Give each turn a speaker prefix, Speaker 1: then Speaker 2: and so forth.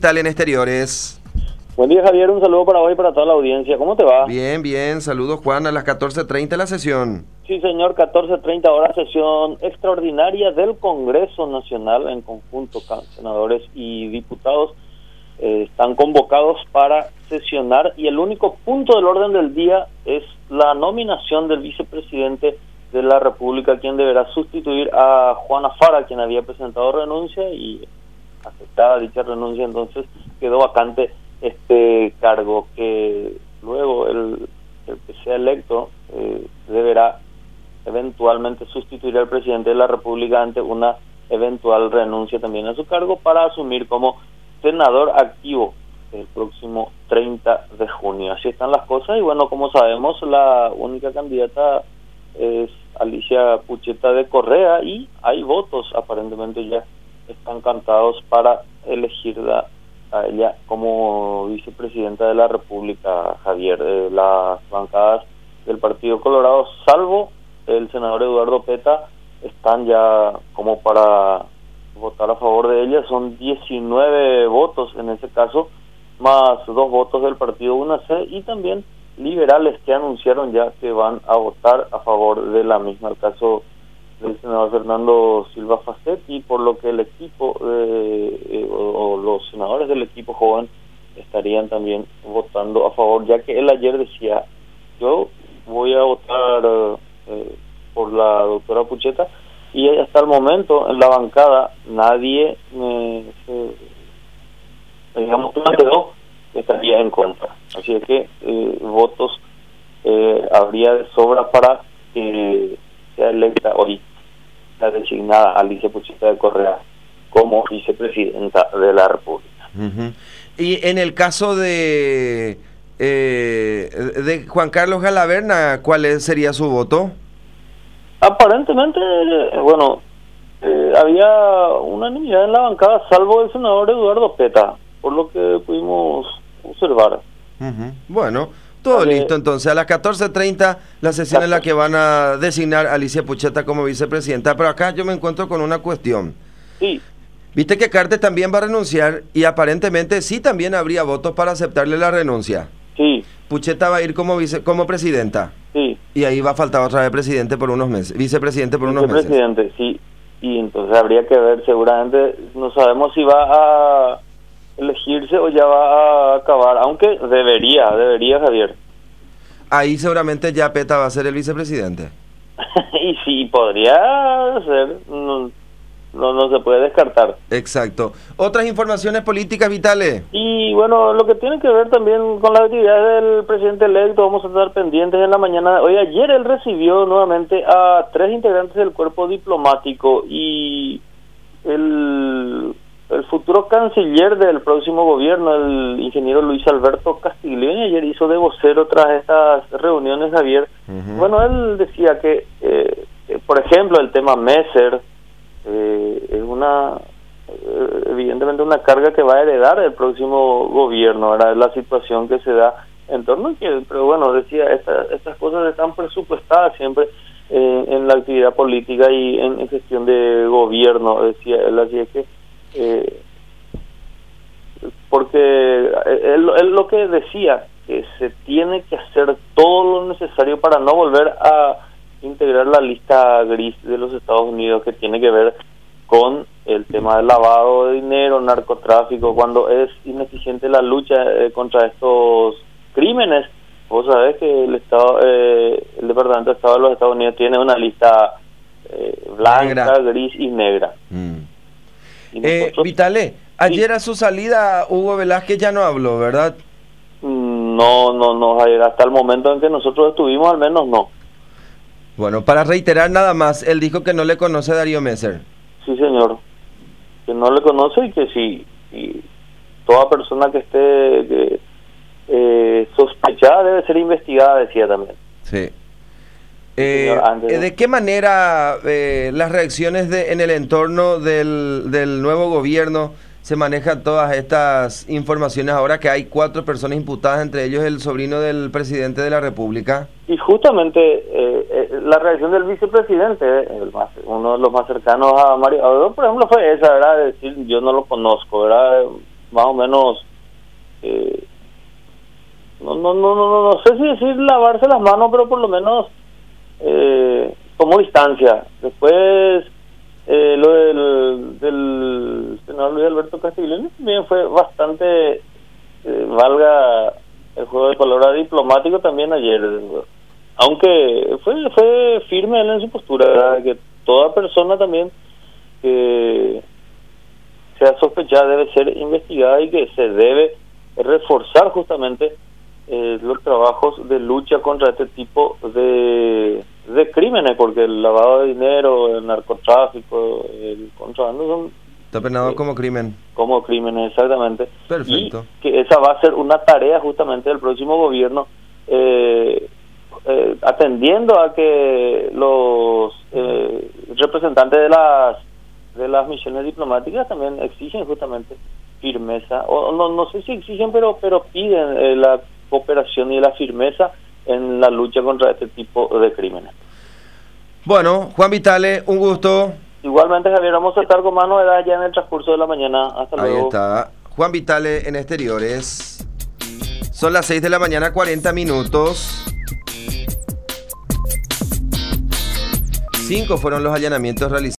Speaker 1: Vitale en Exteriores.
Speaker 2: Buen día, Javier, un saludo para vos y para toda la audiencia. ¿Cómo te va?
Speaker 1: Bien, bien, saludos Juan, a las 14:30 la sesión.
Speaker 2: Sí, señor, 14:30 horas, sesión extraordinaria del Congreso Nacional en conjunto, senadores y diputados están convocados para sesionar y el único punto del orden del día es la nominación del vicepresidente de la República, quien deberá sustituir a Juana Fara, quien había presentado renuncia y aceptada dicha renuncia, entonces quedó vacante este cargo, que luego el que sea electo deberá eventualmente sustituir al presidente de la República ante una eventual renuncia también a su cargo para asumir como senador activo el próximo 30 de junio. Así están las cosas y bueno, como sabemos, la única candidata es Alicia Pucheta de Correa y hay votos, aparentemente ya están cantados para elegirla a ella como vicepresidenta de la República, Javier. Las bancadas del Partido Colorado, salvo el senador Eduardo Peta, están ya como para votar a favor de ella. Son 19 votos en ese caso, más 2 votos del Partido UNAC y también liberales que anunciaron ya que van a votar a favor de la misma. El caso del senador Fernando Silva Facetti, por lo que el equipo o los senadores del equipo joven estarían también votando a favor, ya que él ayer decía: yo voy a votar por la doctora Pucheta, y hasta el momento en la bancada nadie planteó que estaría en contra, así es que votos habría de sobra para que sea electa hoy la designada Alicia Pucheta de Correa como vicepresidenta de la República.
Speaker 1: Y en el caso de Juan Carlos Galaverna, ¿cuál sería su voto?
Speaker 2: Aparentemente, bueno, había unanimidad en la bancada, salvo el senador Eduardo Peta, por lo que pudimos observar.
Speaker 1: Bueno, todo listo. Entonces, a las 14:30 la sesión en la que van a designar a Alicia Pucheta como vicepresidenta. Pero acá yo me encuentro con una cuestión.
Speaker 2: Sí.
Speaker 1: Viste que Cartes también va a renunciar y aparentemente sí también habría votos para aceptarle la renuncia.
Speaker 2: Sí.
Speaker 1: Pucheta va a ir como presidenta.
Speaker 2: Sí.
Speaker 1: Y ahí va a faltar otra vez presidente por unos meses, vicepresidente por unos meses.
Speaker 2: Vicepresidente, sí. Y entonces habría que ver, seguramente, no sabemos si va a elegirse o ya va a acabar, aunque debería, Javier.
Speaker 1: Ahí seguramente ya Peta va a ser el vicepresidente.
Speaker 2: Y sí, podría ser, no se puede descartar.
Speaker 1: Exacto. Otras informaciones políticas vitales.
Speaker 2: Y bueno, lo que tiene que ver también con la actividad del presidente electo, vamos a estar pendientes en la mañana. Hoy, ayer él recibió nuevamente a 3 integrantes del cuerpo diplomático y el futuro canciller del próximo gobierno, el ingeniero Luis Alberto Castiglione, ayer hizo de vocero tras estas reuniones, Javier. Bueno, él decía que, por ejemplo, el tema Messer es evidentemente una carga que va a heredar el próximo gobierno, ¿verdad? La situación que se da en torno a que, pero bueno, decía, estas cosas están presupuestadas siempre en la actividad política y en gestión de gobierno, decía él, así es que porque él lo que decía, que se tiene que hacer todo lo necesario para no volver a integrar la lista gris de los Estados Unidos, que tiene que ver con el tema del lavado de dinero, narcotráfico, cuando es ineficiente la lucha contra estos crímenes. Vos sabés que el Departamento de Estado de los Estados Unidos tiene una lista blanca, gris y negra.
Speaker 1: Vitale, ayer a su salida Hugo Velázquez ya no habló, ¿verdad?
Speaker 2: No, Javier, hasta el momento en que nosotros estuvimos, al menos no.
Speaker 1: Bueno, para reiterar nada más, él dijo que no le conoce a Darío Messer.
Speaker 2: Sí, señor, que no le conoce y que sí, y toda persona que esté sospechada debe ser investigada, decía también.
Speaker 1: Sí. ¿De qué manera las reacciones en el entorno del nuevo gobierno se manejan todas estas informaciones ahora que hay 4 personas imputadas, entre ellos el sobrino del presidente de la República?
Speaker 2: Y justamente la reacción del vicepresidente, uno de los más cercanos a Mario Abdo, por ejemplo, fue esa, ¿verdad? De decir, yo no lo conozco, ¿verdad? más o menos, no sé si decir lavarse las manos, pero por lo menos tomó distancia. Después lo del senador Luis Alberto Castiglione también fue bastante, valga el juego de palabras, diplomático también ayer, aunque fue firme él en su postura, ¿verdad? Que toda persona también que sea sospechada debe ser investigada y que se debe reforzar justamente los trabajos de lucha contra este tipo de crímenes, porque el lavado de dinero, el narcotráfico, el contrabando son...
Speaker 1: Está penado como crimen.
Speaker 2: Como crímenes, exactamente.
Speaker 1: Perfecto.
Speaker 2: Y que esa va a ser una tarea justamente del próximo gobierno, atendiendo a que los representantes de las misiones diplomáticas también exigen justamente firmeza, o no sé si exigen, pero piden la cooperación y la firmeza en la lucha contra este tipo de crímenes.
Speaker 1: Bueno, Juan Vitale, un gusto.
Speaker 2: Igualmente, Javier, vamos a estar con más novedades ya en el transcurso de la mañana. Hasta luego.
Speaker 1: Ahí está. Juan Vitale en Exteriores. Son las 6 de la mañana, 40 minutos. 5 fueron los allanamientos realizados.